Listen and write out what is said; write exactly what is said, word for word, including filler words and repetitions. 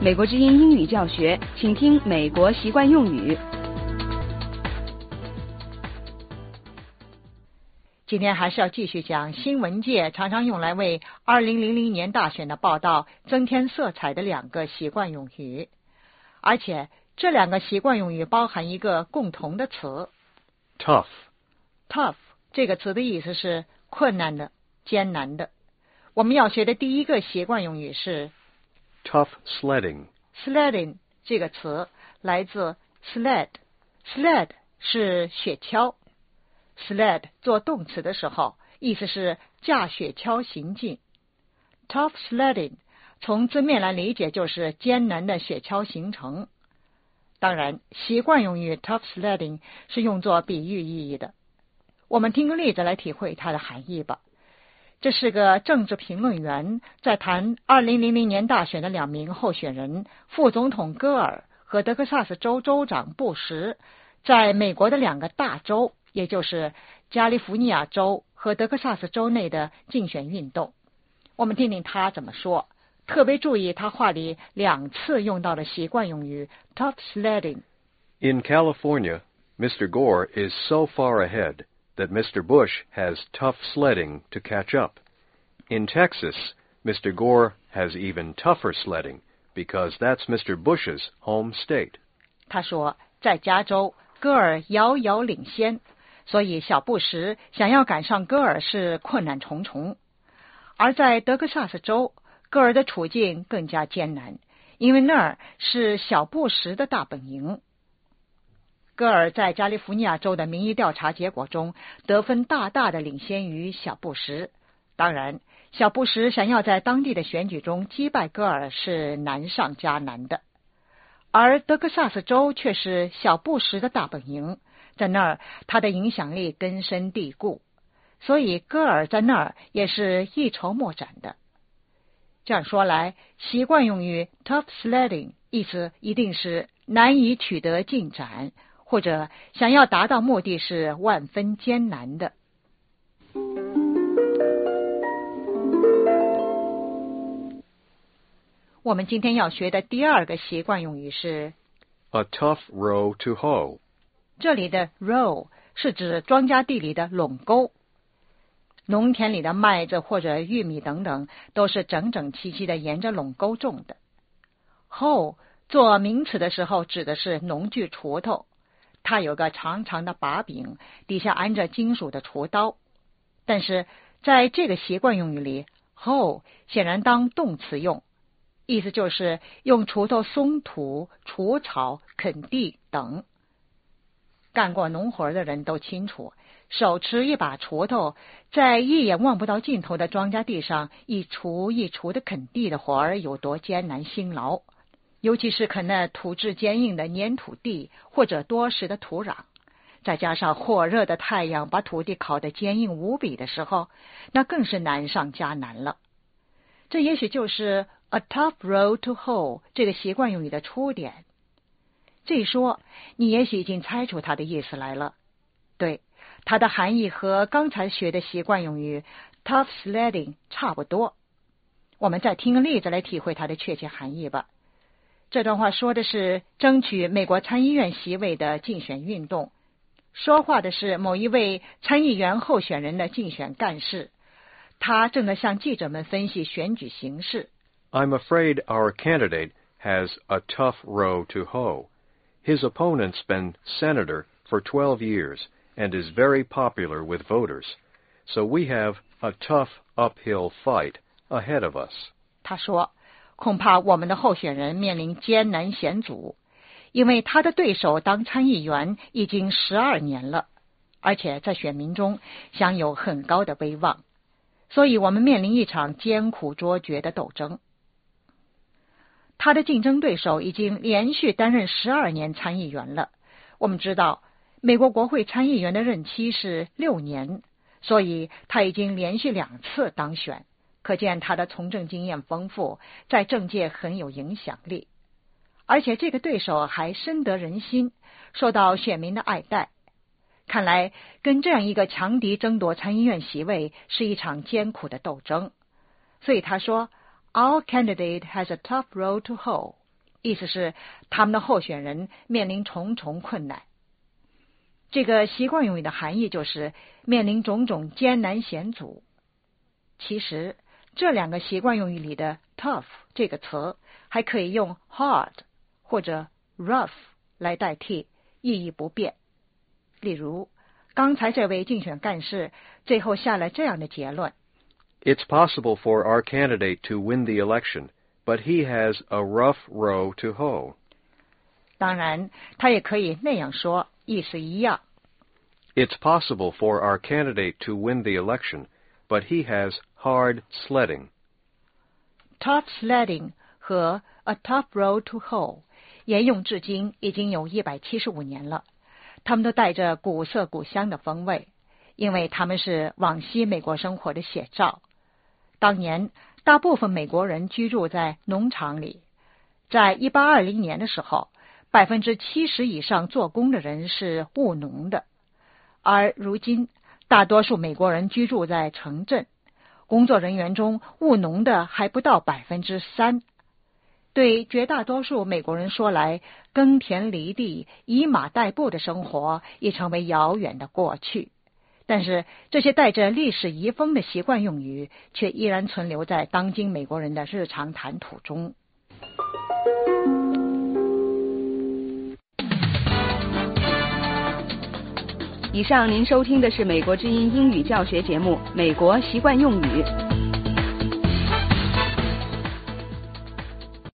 美国之音英语教学，请听美国习惯用语。 今天还是要继续讲新闻界常常用来为二零零零年大选的报道增添色彩的两个习惯用语，而且这两个习惯用语包含一个共同的词 tough。 tough 这个词的意思是困难的、艰难的。我们要学的第一个习惯用语是 tough sledding。 sledding 这个词来自 sled， sled 是雪橇， sled 做动词的时候意思是驾雪橇行进。 tough sledding 从字面来理解就是艰难的雪橇行程。当然习惯用语 tough sledding 是用作比喻意义的。我们听个例子来体会它的含义吧。这是个政治评论员在谈二零零零年大选的两名候选人，副总统戈尔和德克萨斯州州长布什，在美国的两个大州，也就是加利福尼亚州和德克萨斯州内的竞选运动。我们听听他怎么说，特别注意他话里两次用到的习惯用语 tough sledding。 In California, Mister Gore is so far ahead that Mister Bush has tough sledding to catch up. In Texas, Mister Gore has even tougher sledding because that's Mister Bush's home state. 他说，在加州，戈尔遥遥领先，所以小布什想要赶上戈尔是困难重重。而在德克萨斯州，戈尔的处境更加艰难，因为那儿是小布什的大本营。戈尔在加利福尼亚州的民意调查结果中得分大大的领先于小布什。当然，小布什想要在当地的选举中击败戈尔是难上加难的。而德克萨斯州却是小布什的大本营，在那儿他的影响力根深蒂固，所以戈尔在那儿也是一筹莫展的。这样说来，习惯用语 tough sledding 意思一定是难以取得进展，或者想要达到目的是万分艰难的。我们今天要学的第二个习惯用语是 A tough row to hoe。 这里的 row 是指庄稼地里的垄沟，农田里的麦子或者玉米等等都是整整齐齐的沿着垄沟种的。 hoe 做名词的时候指的是农具锄头，它有个长长的把柄，底下安着金属的锄刀。但是在这个习惯用语里， hoe 显然当动词用，意思就是用锄头松土、除草、垦地等。干过农活的人都清楚，手持一把锄头，在一眼望不到尽头的庄稼地上一锄一锄的垦地的活儿有多艰难辛劳，尤其是啃那土质坚硬的粘土地或者多石的土壤，再加上火热的太阳把土地烤得坚硬无比的时候，那更是难上加难了。这也许就是 a tough row to hoe 这个习惯用语的出点。这一说，你也许已经猜出它的意思来了。对，它的含义和刚才学的习惯用语 tough sledding 差不多。我们再听个例子来体会它的确切含义吧。这段话说的是争取美国参议院席位的竞选运动，说话的是某一位参议员候选人的竞选干事，他正在向记者们分析选举形势。 I'm afraid our candidate has a tough row to hoe. His opponent's been senator for twelve years and is very popular with voters, so we have a tough uphill fight ahead of us. 他说，恐怕我们的候选人面临艰难险阻，因为他的对手当参议员已经十二年了，而且在选民中享有很高的威望，所以我们面临一场艰苦卓绝的斗争。他的竞争对手已经连续担任十二年参议员了。我们知道，美国国会参议员的任期是六年，所以他已经连续两次当选，可见他的从政经验丰富，在政界很有影响力。而且这个对手还深得人心，受到选民的爱戴。看来跟这样一个强敌争夺参议院席位是一场艰苦的斗争。所以他说，Our candidate has a tough row to hoe. 意思是他们的候选人面临重重困难。这个习惯用语的含义就是面临种种艰难险阻。其实这两个习惯用语里的 tough 这个词还可以用 hard 或者 rough 来代替，意义不变。例如刚才这位竞选干事最后下了这样的结论： It's possible for our candidate to win the election, but he has a rough row to hoe. 当然他也可以那样说，意思一样。 It's possible for our candidate to win the election, but he has hard sledding. Tough sledding 和 a tough row to hoe 沿用至今已经有一百七十五年了，它们都带着古色古香的风味，因为它们是往昔美国生活的写照。当年大部分美国人居住在农场里，在一八二零年的时候，百分之七十以上做工的人是务农的，而如今大多数美国人居住在城镇，工作人员中务农的还不到百分之三。对绝大多数美国人说来，耕田犁地、以马代步的生活已成为遥远的过去。但是这些带着历史遗风的习惯用语，却依然存留在当今美国人的日常谈吐中。 以上您收听的是美国之音英语教学节目《美国习惯用语》。